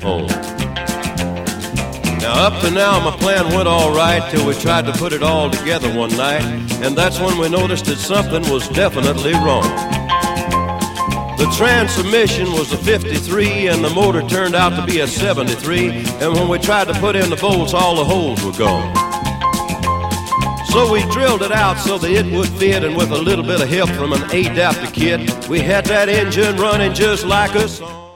home. Now up to now my plan went all right till we tried to put it all together one night, and that's when we noticed that something was definitely wrong. The transmission was a 53 and the motor turned out to be a 73, and when we tried to put in the bolts all the holes were gone. So we drilled it out so that it would fit, and with a little bit of help from an adapter kit, we had that engine running just like a song.